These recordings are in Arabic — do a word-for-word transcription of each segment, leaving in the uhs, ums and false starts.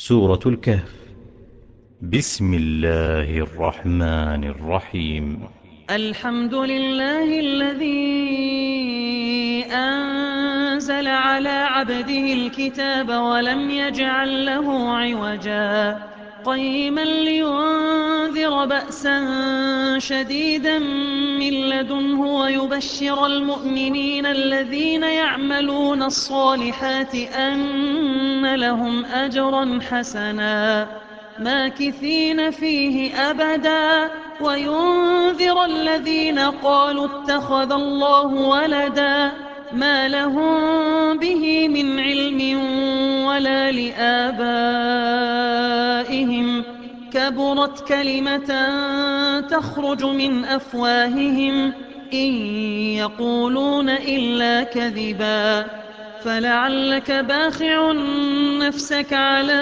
سورة الكهف. بسم الله الرحمن الرحيم. الحمد لله الذي أنزل على عبده الكتاب ولم يجعل له عوجا قيما لينذر بأسا شديدا من لدنه ويبشر المؤمنين الذين يعملون الصالحات أن لهم أجرا حسنا ماكثين فيه أبدا وينذر الذين قالوا اتخذ الله ولدا ما لهم به من علم ولا لآبائهم كبرت كلمة تخرج من أفواههم إن يقولون إلا كذبا فلعلك باخع نفسك على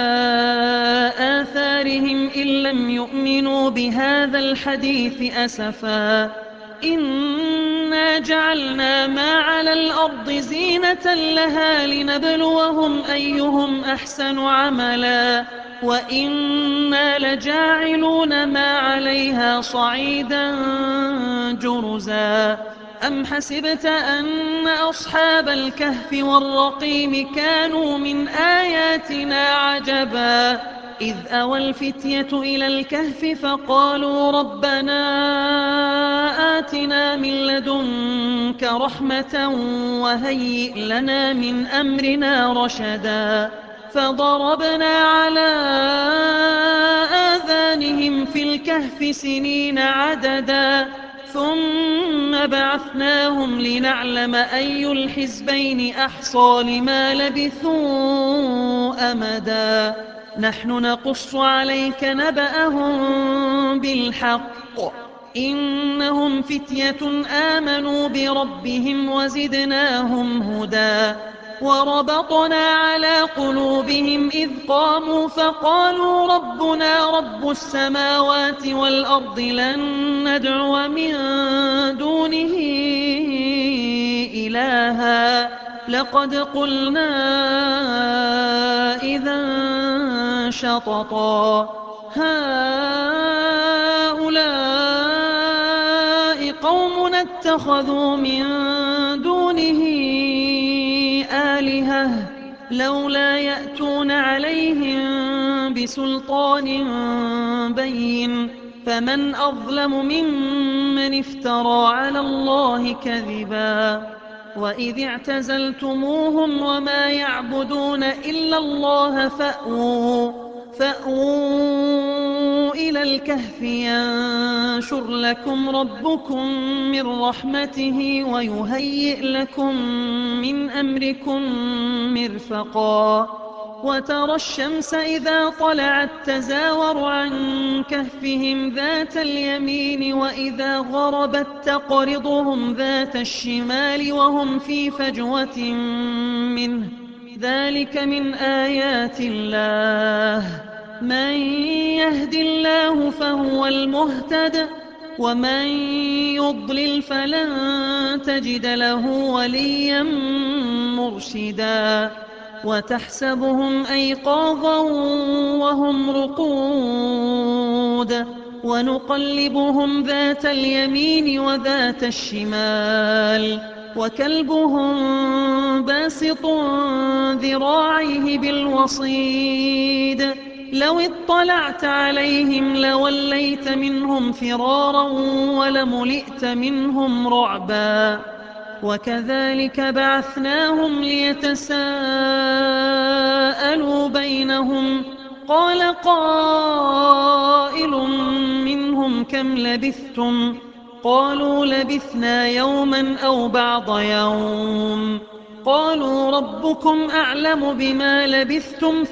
آثارهم إن لم يؤمنوا بهذا الحديث أسفا إنا جعلنا ما على الأرض زينة لها لنبلوهم أيهم أحسن عملا وإنا لجاعلون ما عليها صعيدا جرزا أم حسبت أن أصحاب الكهف والرقيم كانوا من آياتنا عجبا إذ أوى الفتية إلى الكهف فقالوا ربنا آتنا من لدنك رحمة وهيئ لنا من أمرنا رشدا فضربنا على آذانهم في الكهف سنين عددا ثم بعثناهم لنعلم أي الحزبين أحصى لما لبثوا أمدا نحن نقص عليك نبأهم بالحق إنهم فتية آمنوا بربهم وزدناهم هدى وربطنا على قلوبهم إذ قاموا فقالوا ربنا رب السماوات والأرض لن ندعو من دونه إلها لقد قلنا إذا شططا هؤلاء قوم اتخذوا من دونه آلهة لولا يأتون عليهم بسلطان بين فمن أظلم ممن افترى على الله كذبا وإذ اعتزلتموهم وما يعبدون إلا الله فأووا فأووا إلى الكهف ينشر لكم ربكم من رحمته ويهيئ لكم من أمركم مرفقا وترى الشمس إذا طلعت تزاور عن كهفهم ذات اليمين وإذا غربت تقرضهم ذات الشمال وهم في فجوة منه ذلك من آيات الله من يهد الله فهو المهتد ومن يضلل فلن تجد له وليا مرشدا وتحسبهم أيقاظا وهم رقود ونقلبهم ذات اليمين وذات الشمال وكلبهم باسط ذراعيه بالوصيد لو اطلعت عليهم لوليت منهم فرارا ولملئت منهم رعبا وكذلك بعثناهم ليتساءلوا بينهم قال قائل منهم كم لبثتم قالوا لبثنا يوما أو بعض يوم قالوا ربكم أعلم بما لبثتم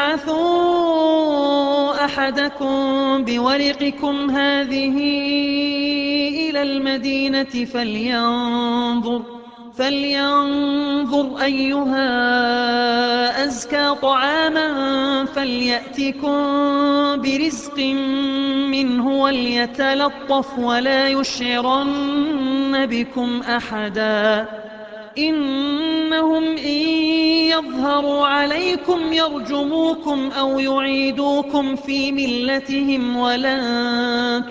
فابعثوا أحدكم بورقكم هذه إلى المدينة فلينظر فلينظر أيها أزكى طعاما فليأتكم برزق منه وليتلطف ولا يشعرن بكم أحدا إنهم إن يظهروا عليكم يرجموكم أو يعيدوكم في ملتهم ولن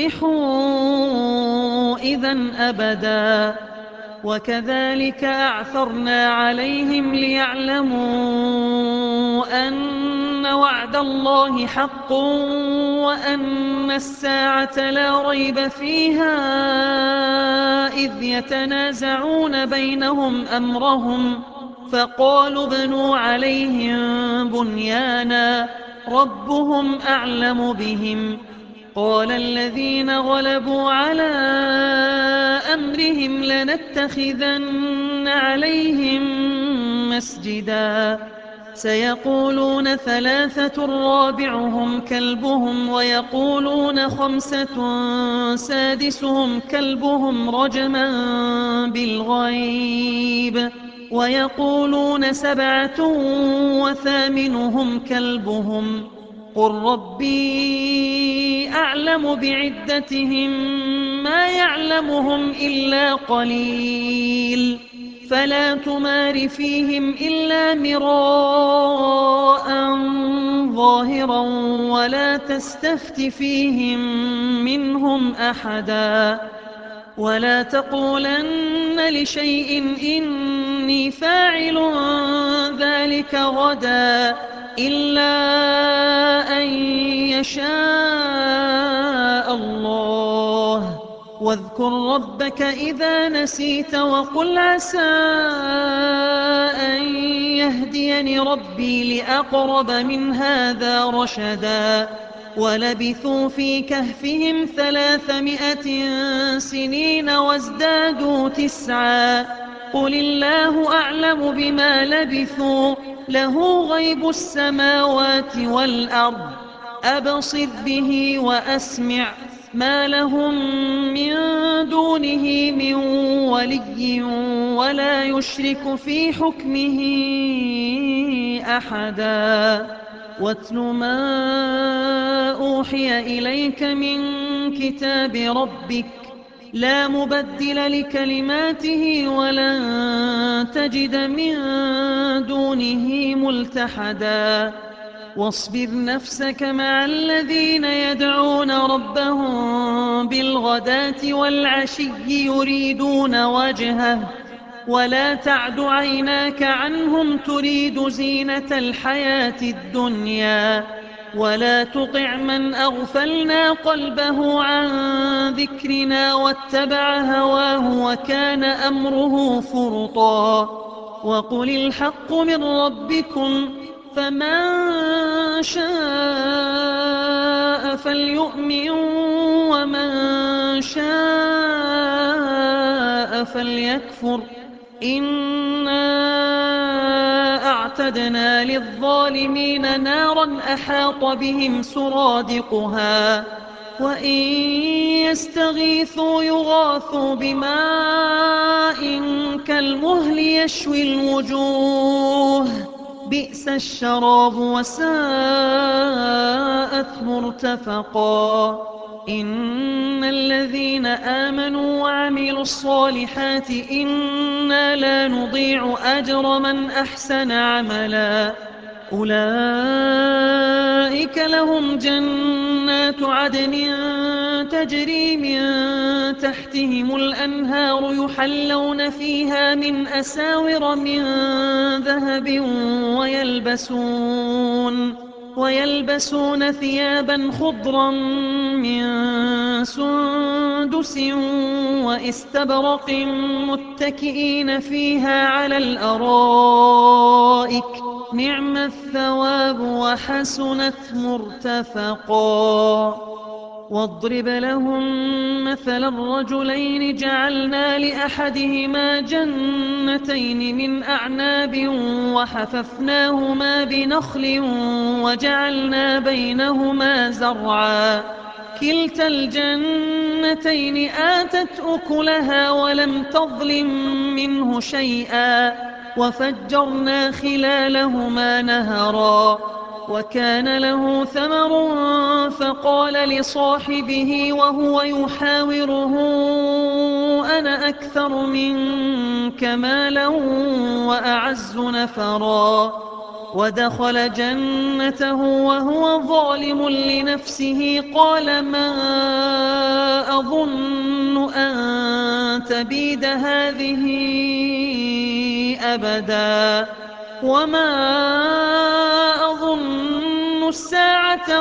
تفلحوا إذن أبدا. وكذلك أعثرنا عليهم ليعلموا أن وعد الله حق وأن الساعة لا ريب فيها إذ يتنازعون بينهم أمرهم فقالوا ابنوا عليهم بنيانا ربهم أعلم بهم. قال الذين غلبوا على أمرهم لنتخذن عليهم مسجدا سيقولون ثلاثة رابعهم كلبهم ويقولون خمسة سادسهم كلبهم رجما بالغيب ويقولون سبعة وثامنهم كلبهم قل ربي أعلم بعدتهم ما يعلمهم إلا قليل فلا تمار فيهم إلا مراء ظاهرا ولا تستفت فيهم منهم أحدا ولا تقولن لشيء إني فاعل ذلك غدا إلا أن يشاء الله واذكر ربك إذا نسيت وقل عسى أن يهديني ربي لأقرب من هذا رشدا. ولبثوا في كهفهم ثلاثمائة سنين وازدادوا تسعا قل الله أعلم بما لبثوا له غيب السماوات والأرض أبصر به وأسمع ما لهم من دونه من ولي ولا يشرك في حكمه أحدا. واتل ما أوحي إليك من كتاب ربك لا مبدل لكلماته ولن تجد من دونه ملتحدا. واصبر نفسك مع الذين يدعون ربهم بالغداة والعشي يريدون وجهه ولا تعد عيناك عنهم تريد زينة الحياة الدنيا ولا تطع من أغفلنا قلبه عن ذكرنا واتبع هواه وكان أمره فرطا. وقل الحق من ربكم فمن شاء فليؤمن ومن شاء فليكفر إنا أعتدنا للظالمين نارا أحاط بهم سرادقها وإن يستغيثوا يغاثوا بماء كالمهل يشوي الوجوه بئس الشراب وساءت مرتفقا. إن الذين آمنوا وعملوا الصالحات إنا لا نضيع أجر من أحسن عملا أولئك لهم جنات عدن تجري من تحتهم الأنهار يحلون فيها من أساور من ذهب ويلبسون ويلبسون ثيابا خضرا من سندس واستبرق متكئين فيها على الأرائك نعم الثواب وحسنت مرتفقا. واضرب لهم مثل الرجلين جعلنا لأحدهما جنتين من أعناب وحففناهما بنخل وجعلنا بينهما زرعا كلتا الجنتين آتت أكلها ولم تظلم منه شيئا وفجرنا خلالهما نهرا وكان له ثمر فقال لصاحبه وهو يحاوره أنا أكثر منك مالا وأعز نفرا. ودخل جنته وهو ظالم لنفسه قال ما أظن أن تبيد هذه أبدا وما أظن الساعة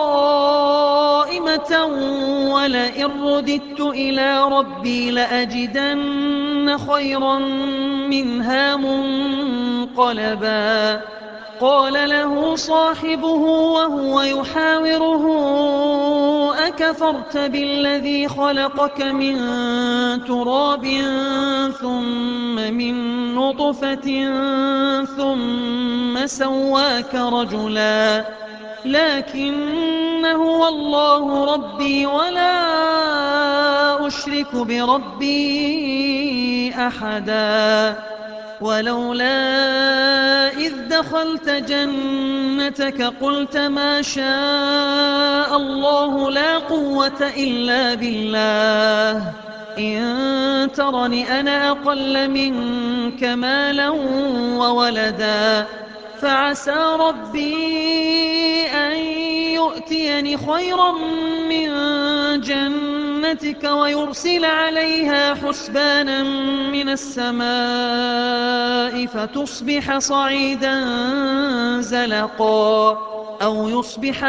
قائمة ولئن رددت إلى ربي لأجدن خيرا منها منقلبا. قال له صاحبه وهو يحاوره أكفرت بالذي خلقك من تراب ثم من نطفة ثم سواك رجلا لكن هو الله ربي ولا أشرك بربي أحدا. ولولا إذ دخلت جنتك قلت ما شاء الله لا قوة إلا بالله إن ترني أنا أقل منك مالا وولدا فعسى ربي أن يؤتيني خيرا من جنتك ويرسل عليها حسبانا من السماء فتصبح صعيدا زلقا أو يصبح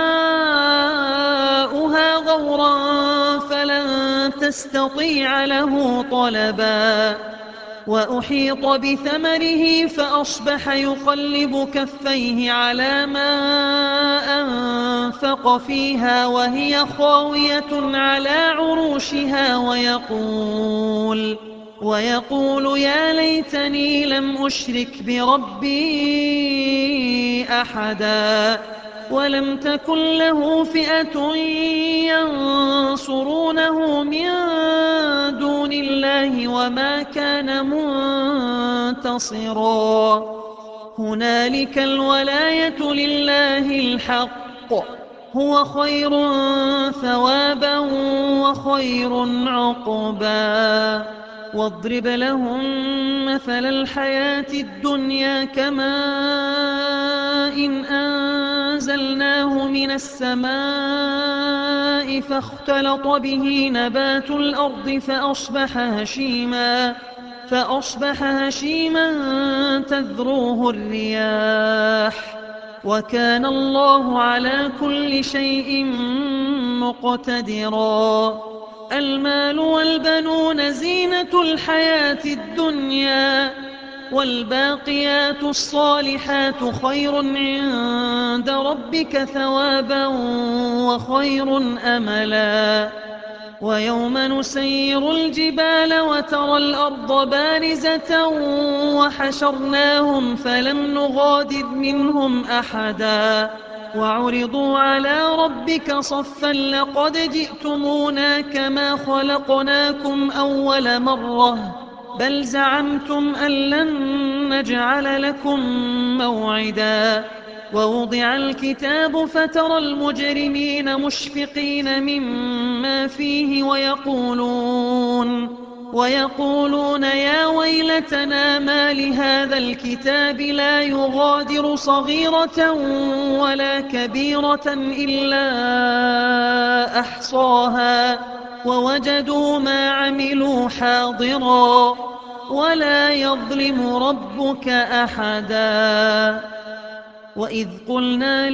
ماؤها غورا فلن تستطيع له طلبا. وأحيط بثمره فأصبح يقلب كفيه على ما أنفق فيها وهي خاوية على عروشها ويقول ويقول يا ليتني لم أشرك بربي أحدا. ولم تكن له فئة ينصرونه من دون الله وما كان منتصرا. هنالك الولاية لله الحق هو خير ثوابا وخير عقبا. واضرب لهم مثل الحياة الدنيا كماء إن أنزلناه من السماء فاختلط به نبات الأرض فأصبح هشيما فأصبح هشيما تذروه الرياح وكان الله على كل شيء مقتدرا. المال والبنون زينة الحياة الدنيا والباقيات الصالحات خير عند ربك ثوابا وخير أملا. ويوم نسير الجبال وترى الأرض بارزة وحشرناهم فلم نغادر منهم أحدا وعرضوا على ربك صفا لقد جئتمونا كما خلقناكم أول مرة بل زعمتم أن لن نجعل لكم موعدا. ووضع الكتاب فترى المجرمين مشفقين مما فيه ويقولون ويقولون يا ويلتنا ما لهذا الكتاب لا يغادر صغيرة ولا كبيرة إلا أحصاها ووجدوا ما عملوا حاضرا ولا يظلم ربك أحدا. وإذ قلنا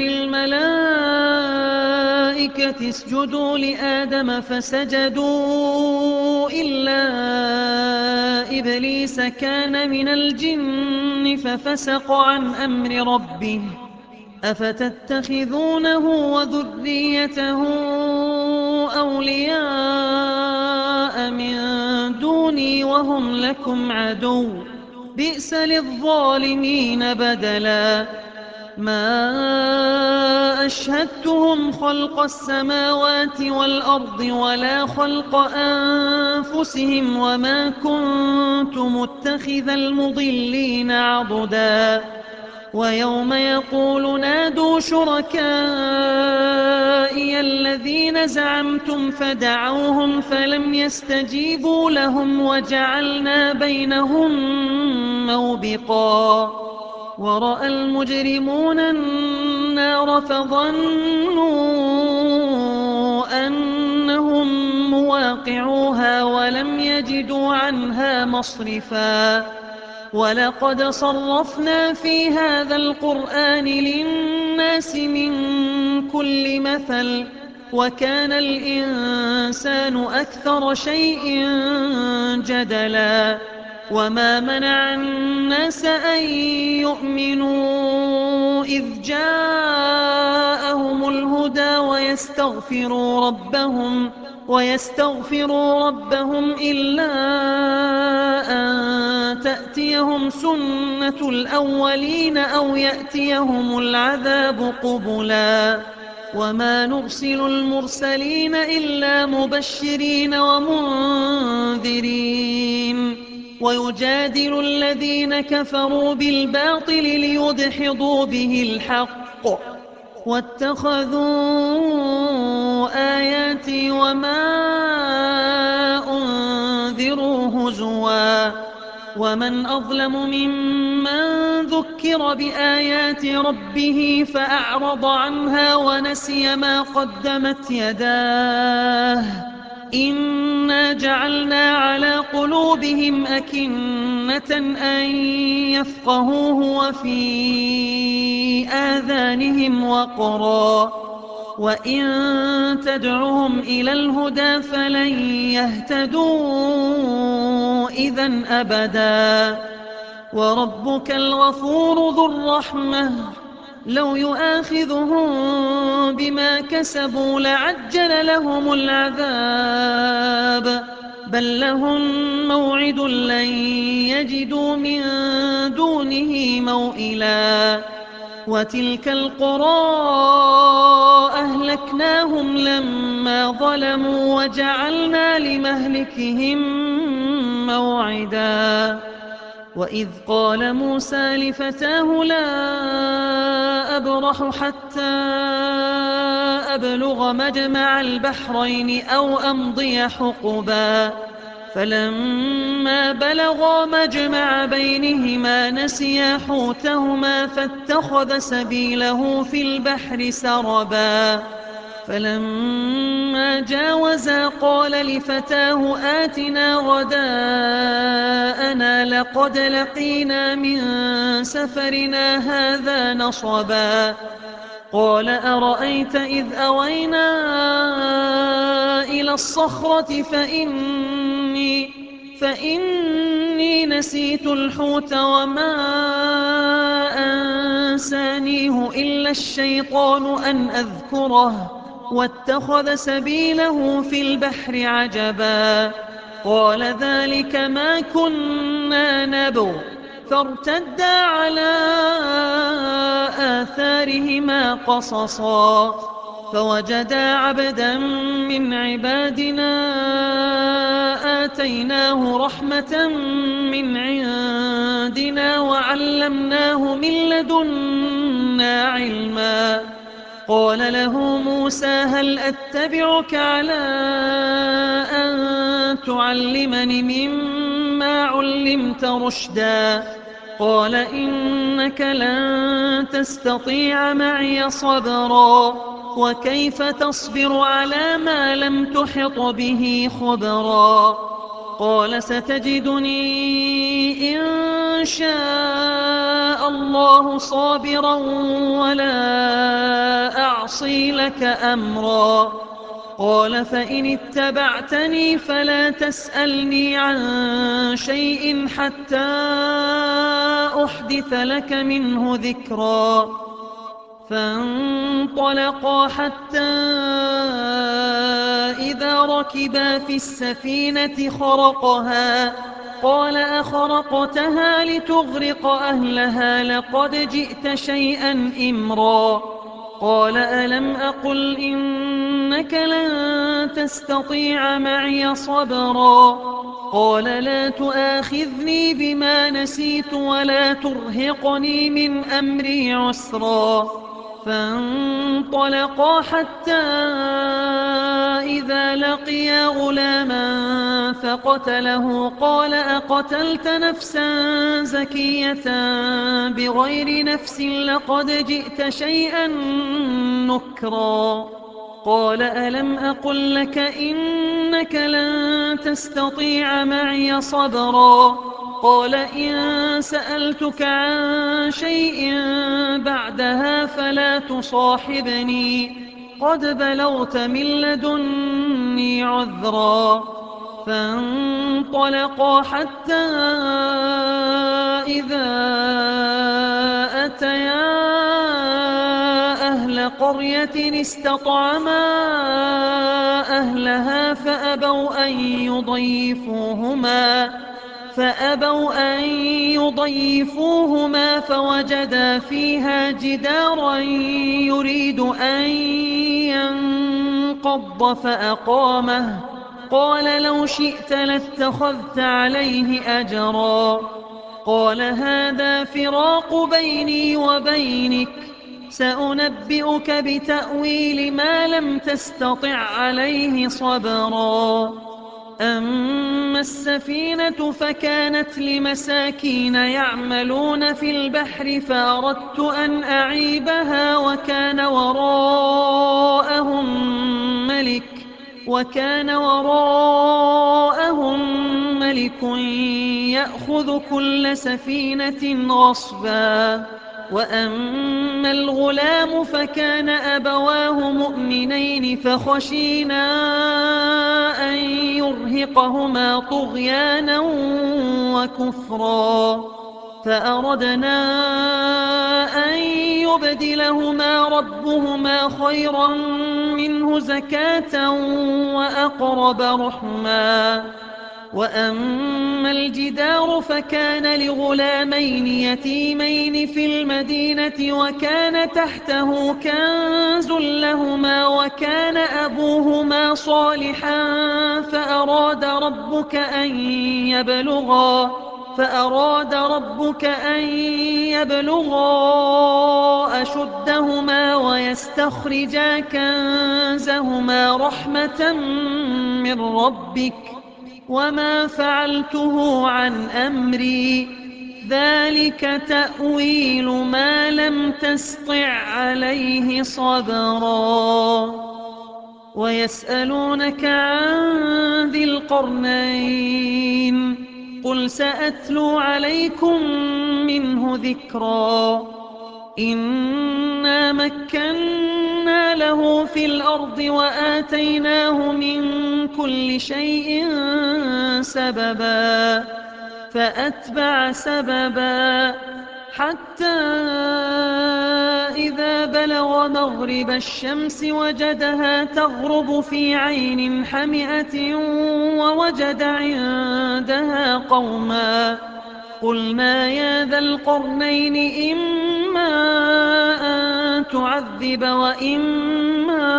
للملائكة اسجدوا لآدم فسجدوا إلا إبليس كان من الجن ففسق عن أمر ربه أفتتخذونه وذريته أولياء من دوني وهم لكم عدو بئس للظالمين بدلا. ما أشهدتهم خلق السماوات والأرض ولا خلق أنفسهم وما كنت متخذ المضلين عضدا ويوم يقول نادوا شركائي الذين زعمتم فدعوهم فلم يستجيبوا لهم وجعلنا بينهم موبقا ورأى المجرمون النار فظنوا أنهم مواقعوها ولم يجدوا عنها مصرفا ولقد صرفنا في هذا القرآن للناس من كل مثل وكان الإنسان أكثر شيء جدلا وما منع الناس أن يؤمنوا إذ جاءهم الهدى ويستغفروا ربهم ويستغفروا ربهم إلا أن تأتيهم سنة الأولين أو يأتيهم العذاب قبلا وما نرسل المرسلين إلا مبشرين ومنذرين ويجادل الذين كفروا بالباطل ليدحضوا به الحق واتخذوا آياتي وما أنذروا هزوا ومن أظلم ممن ذكر بآيات ربه فأعرض عنها ونسي ما قدمت يداه إنا جعلنا على قلوبهم أكنة أن يفقهوه وفي آذانهم وقرا وإن تدعهم إلى الهدى فلن يهتدوا إذن أبدا وربك الغفور ذو الرحمة لو يؤاخذهم بما كسبوا لعجل لهم العذاب بل لهم موعد لن يجدوا من دونه موئلا وتلك القرى أهلكناهم لما ظلموا وجعلنا لمهلكهم موعدا وإذ قال موسى لفتاه لا أبرح حتى أبلغ مجمع البحرين أو أمضي حقبا فلما بلغا مجمع بينهما نسيا حوتهما فاتخذ سبيله في البحر سربا فلما جاوزا قال لفتاه آتنا غداءنا لقد لقينا من سفرنا هذا نصبا قال أرأيت إذ أوينا إلى الصخرة فإني, فإني نسيت الحوت وما أنسانيه إلا الشيطان أن أذكره واتخذ سبيله في البحر عجبا قال ذلك ما كنا نبغ فارتدا على آثارهما قصصا فوجدا عبدا من عبادنا آتيناه رحمة من عندنا وعلمناه من لدنا علما قال له موسى هل أتبعك على أن تعلمني مما علمت رشدا قال إنك لن تستطيع معي صبرا وكيف تصبر على ما لم تحط به خبرا قال ستجدني إن شاء الله صابرا ولا أعصي لك أمرا قال فإن اتبعتني فلا تسألني عن شيء حتى أحدث لك منه ذكرا فانطلقا حتى إذا ركبا في السفينة خرقها قال أخرقتها لتغرق أهلها لقد جئت شيئا إمرا قال ألم أقل إنك لن تستطيع معي صبرا قال لا تؤاخذني بما نسيت ولا ترهقني من أمري عسرا فانطلقا حتى إذا لقيا غلاما فقتله قال أقتلت نفسا زكية بغير نفس لقد جئت شيئا نكرا قال ألم أقل لك إنك لن تستطيع معي صبرا قال إن سألتك عن شيء بعدها فلا تصاحبني قد بلغت من لدني عذرا فانطلقا حتى إذا أتيا أهل قرية استطعما أهلها فأبوا أن يضيفوهما فأبوا أن يضيفوهما فوجدا فيها جدارا يريد أن ينقض فأقامه قال لو شئت لاتخذت عليه أجرا قال هذا فراق بيني وبينك سأنبئك بتأويل ما لم تستطع عليه صبرا أما السفينة فكانت لمساكين يعملون في البحر فأردت أن أعيبها وكان وراءهم ملك وكان وراءهم ملك يأخذ كل سفينة غصبا وأما الغلام فكان أبواه مؤمنين فخشينا أن يرهقهما طغيانا وكفرا فأردنا أن يبدلهما ربهما خيرا منه زكاة وأقرب رحما وأما الجدار فكان لغلامين يتيمين في المدينة وكان تحته كنز لهما وكان أبوهما صالحا فأراد ربك أن يبلغا فأراد ربك أن يبلغا أشدهما ويستخرجا كنزهما رحمة من ربك وما فعلته عن أمري ذلك تأويل ما لم تسطع عليه صبرا ويسألونك عن ذي القرنين قل سأتلو عليكم منه ذكرا إنا مكنا له في الأرض وآتيناه من كل شيء سببا فأتبع سببا حتى إذا بلغ مغرب الشمس وجدها تغرب في عين حمئة ووجد عندها قوما قلنا يا ذا القرنين إما أن تعذب وإما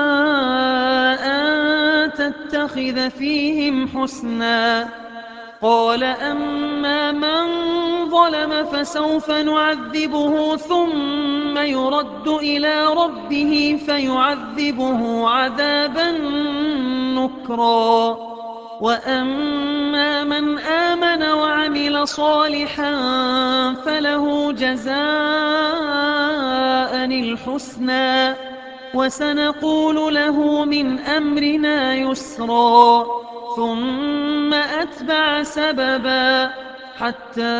أن تتخذ فيهم حسنا قال أما من ظلم فسوف نعذبه ثم يرد إلى ربه فيعذبه عذابا نكرا وأما من آمن وعمل صالحا فله جزاء الحسنى وسنقول له من أمرنا يسرا ثم أتبع سببا حتى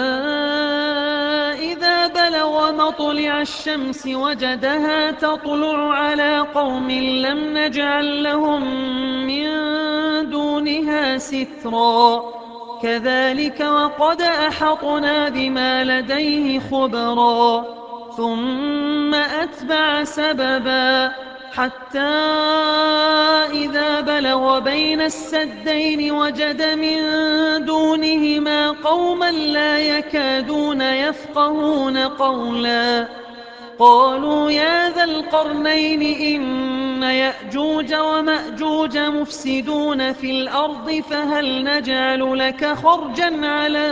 إذا بلغ مطلع الشمس وجدها تطلع على قوم لم نجعل لهم من دونها سترا كذلك وقد أحطنا بما لديه خبرا ثم أتبع سببا حتى إذا بلغ بين السدين وجد من دونهما قوما لا يكادون يفقهون قولا قالوا يا ذا القرنين إن إن يأجوج ومأجوج مفسدون في الأرض فهل نجعل لك خرجا على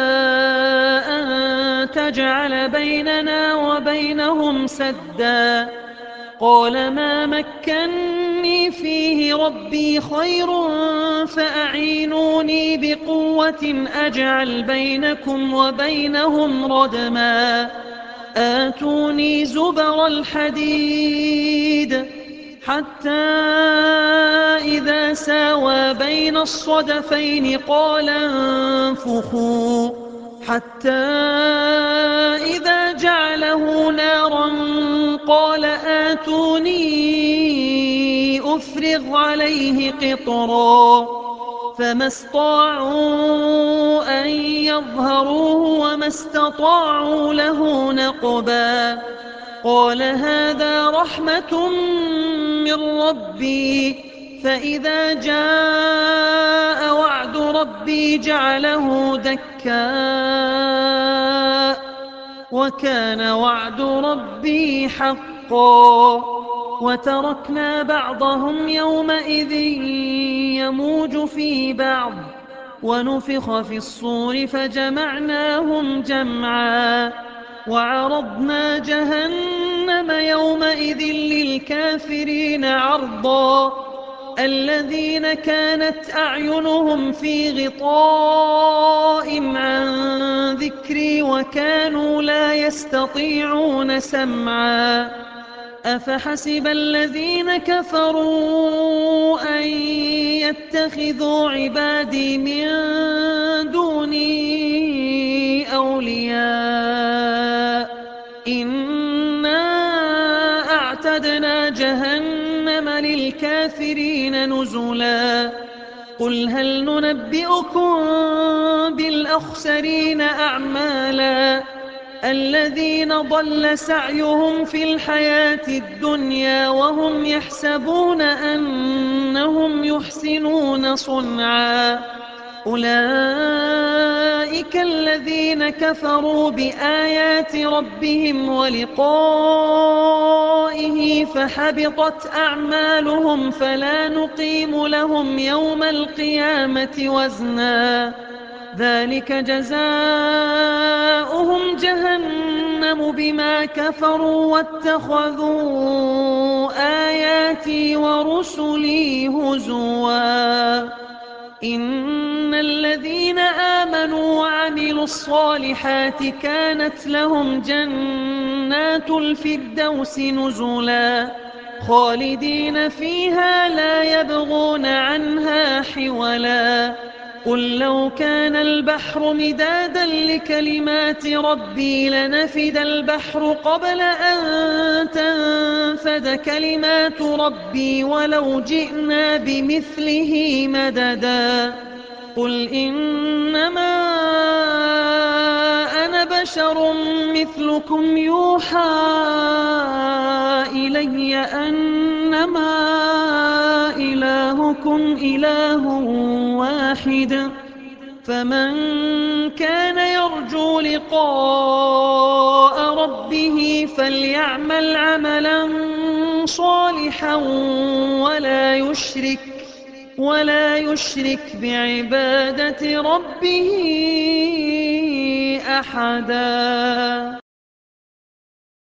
أن تجعل بيننا وبينهم سدا قال ما مكني فيه ربي خير فأعينوني بقوة أجعل بينكم وبينهم ردما آتوني زبر الحديد حتى إذا ساوى بين الصدفين قال انفخوا حتى إذا جعله نارا قال آتوني أفرغ عليه قطرا فما استطاعوا أن يظهروه وما استطاعوا له نقبا قال هذا رحمة من ربي فإذا جاء وعد ربي جعله دكاء وكان وعد ربي حقا وتركنا بعضهم يومئذ يموج في بعض ونفخ في الصور فجمعناهم جمعا وعرضنا جهنم يومئذ للكافرين عرضا الذين كانت أعينهم في غطاء عن ذكري وكانوا لا يستطيعون سمعا أفحسب الذين كفروا أن يتخذوا عبادي من دوني أولياء إنا أعتدنا جهنم للكافرين نزلا قل هل ننبئكم بالأخسرين أعمالا الذين ضل سعيهم في الحياة الدنيا وهم يحسبون أنهم يحسنون صنعا أولئك الذين كفروا بآيات ربهم ولقائه فحبطت أعمالهم فلا نقيم لهم يوم القيامة وزنا ذلك جزاؤهم جهنم بما كفروا واتخذوا آياتي ورسلي هزوا إن الذين آمنوا وعملوا الصالحات كانت لهم جنات الفردوس نزلا خالدين فيها لا يبغون عنها حولا قل لو كان البحر مدادا لكلمات ربي لنفد البحر قبل أن تنفد كلمات ربي ولو جئنا بمثله مددا قل إنما أنا بشر مثلكم يوحى إلي أنما إلهكم إله واحد فمن كان يرجو لقاء ربه فليعمل عملا صالحا ولا يشرك ولا يشرك بعبادة ربه أحدا.